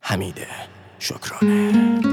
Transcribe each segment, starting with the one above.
حمید شکرانه.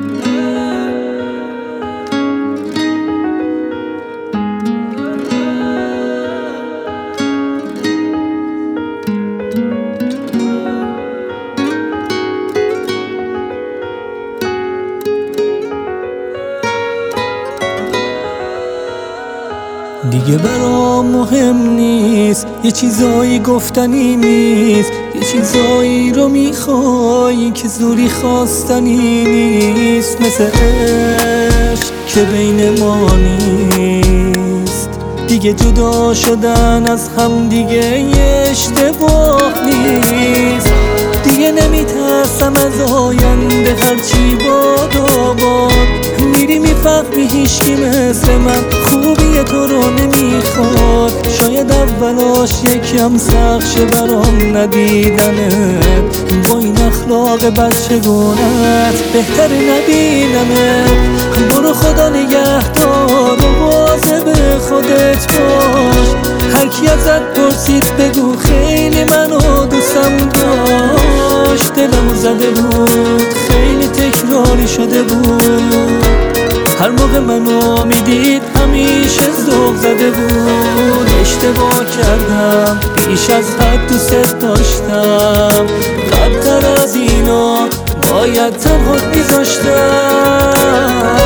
دیگه برام مهم نیست، یه چیزایی گفتنی نیست، یه چیزایی رو میخوای که زوری خواستنی نیست. مثل عشق که بین ما نیست، دیگه جدا شدن از هم دیگه یه اشتباه نیست. دیگه نمیترسم از آینده، هرچی باد آباد میری میفهمی هیچکی مثل من خوبی تو رو نمیخواد. شاید اولاش یکم سخت شه برام ندیدنت، با این اخلاق بچگونت بهتر نبینمت. برو خدا نگهدار و مواظب خودت باش، هرکی ازت پرسید بگو خیلی منو دوستم داشت. دلمو زده بود خیلی تکراری شده بود، هر موقع منو میدید همیشه ذوق زده بود. اشتباه کردم بیش از حد دوست داشتم، بدتر از اینا باید تنهات میذاشتم.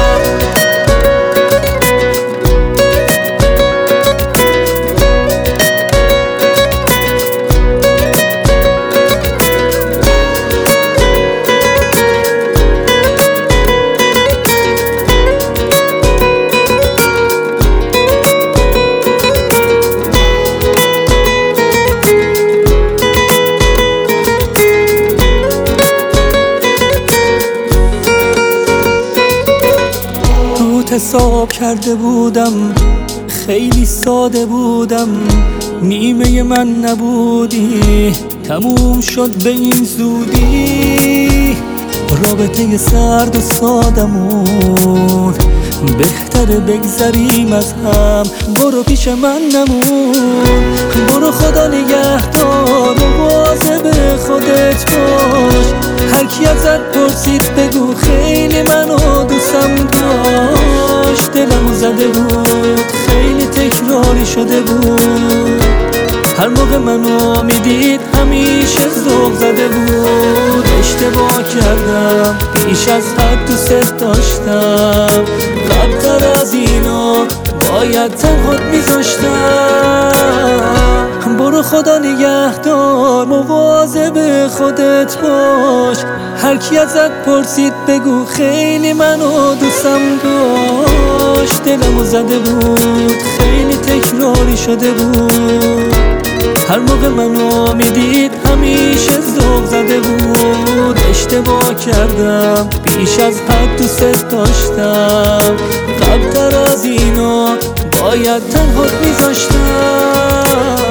حساب کرده بودم خیلی ساده بودم، نیمه من نبودی تموم شد به این زودی. رابطه سرد و سادمون بهتره بگذریم از هم، برو پیش من نمون. برو خدا نگهدار و مواظب خودت باش، هرکی ازت پرسید بگو خیلی منو دوستم داشت. دلمو زده بود خیلی تکراری شده بود، هر موقع منو میدید همیشه ذوق زده بود. اشتباه کردم بیش از حد دوست داشتم، بدتر از اینا باید تنهات میذاشتم. برو خدا نگهدار مواظب خودت باش، هرکی ازت پرسید بگو خیلی منو دوستم داشت. دلمو زده بود خیلی تکراری شده بود، هر موقع منو میدید همیشه ذوق زده بود. اشتباه کردم بیش از حد دوست داشتم، بدتر از اینا باید تنهات میذاشتم.